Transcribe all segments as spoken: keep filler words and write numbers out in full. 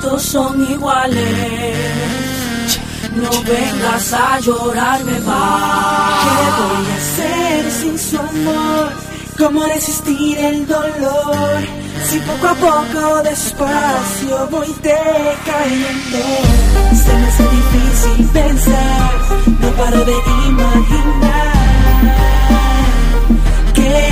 todos son iguales. No vengas a llorarme más. ¿Qué voy a hacer sin su amor? ¿Cómo resistir el dolor? Si poco a poco, despacio, voy decayendo. Se me hace difícil pensar, no paro de imaginar que,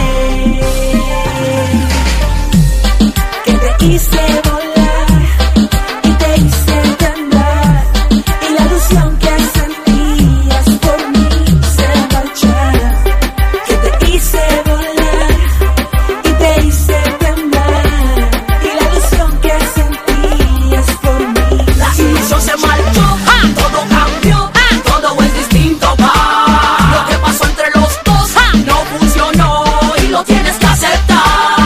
que te hice volar y te hice temblar, y la ilusión que sentías por mí se marchara. Que te hice volar y te hice temblar, y la ilusión que sentías por mí. La ilusión se marchó, ¡ja! Todo cambió, ¡ja! Todo es distinto, pa. Lo que pasó entre los dos, ¡ja! No funcionó y lo tienes que aceptar.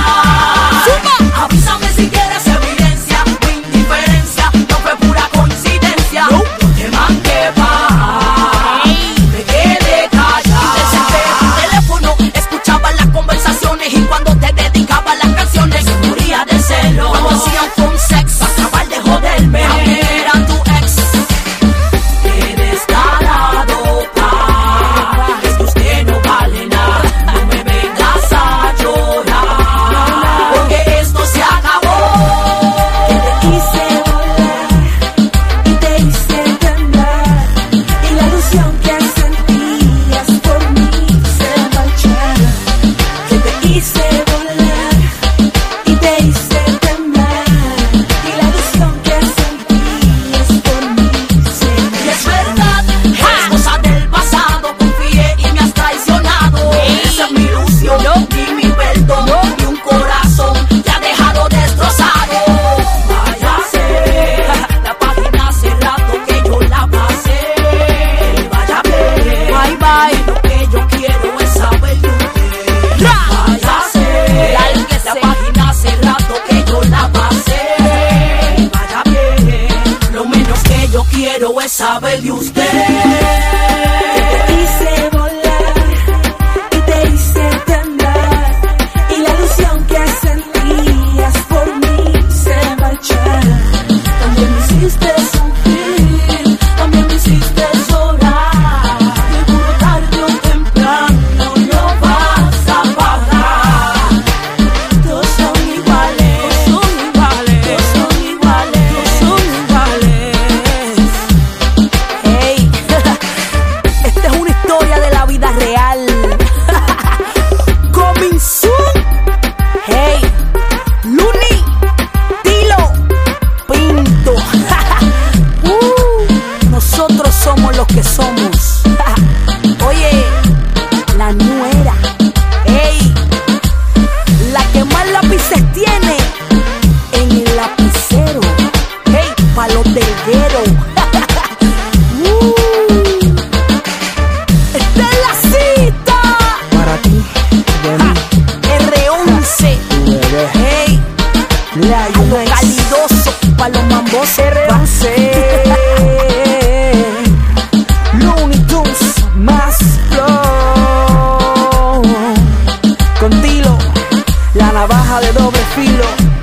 ¡Suma! Avísame si quieres evidencia o indiferencia. No fue pura coincidencia. No, no te mandé pa. Me quedé callada. Y desde tu teléfono escuchaba las conversaciones, y cuando te dedicaba las canciones moría de celo. Cuando hacían phone sex para acabar de joderme, aunque era tu ex. Qué descarado, pa. Es que usted no vale nada. No me vengas a llorar, porque esto se acabó. Que te hice volar y te hice temblar, y la ilusión que sentías por mí se marchara. Que te hice volar y te hice temblar, y la ilusión que sentías por mí se Y es verdad, es cosa del pasado. Confié y me has traicionado. Esa es mi ilusión, ni mi perdón, ni un corazón te ha dejado destrozado. Váyase, la página hace rato que yo la pasé. Vaya bien, bye bye. Lo que yo quiero es saber de usted. Váyase, la página hace rato que yo la pasé. Vaya bien, lo menos que yo quiero es saber de usted. te hice volar y te hice temblar, y la ilusión que sentías por mí se marchara. También me hiciste sufrir, también me hiciste llorar. Seguro tarde o temprano lo vas a pagar. Todos son iguales, todos son iguales, todos son iguales, todos son iguales. Hey, esta es una historia de la vida real. Coming soon. Hey, Luni, Tilo, Pinto. Uh, nosotros somos los que somos. Oye, la nuera. Hey, la que más lápices tiene en el lapicero. Hey, pa' los del guero. Uh, esta es la cita Para ti, de mí, R once. bebé. Hey, La a lo Unice. calidoso pa' los mambos R once. Looney Tunes más flow. Con Tilo, la navaja de doble filo.